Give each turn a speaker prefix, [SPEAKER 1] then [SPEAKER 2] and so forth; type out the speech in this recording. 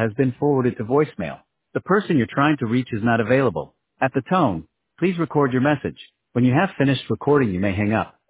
[SPEAKER 1] has been forwarded to voicemail. The person you're trying to reach is not available. At the tone, please record your message. When you have finished recording, you may hang up.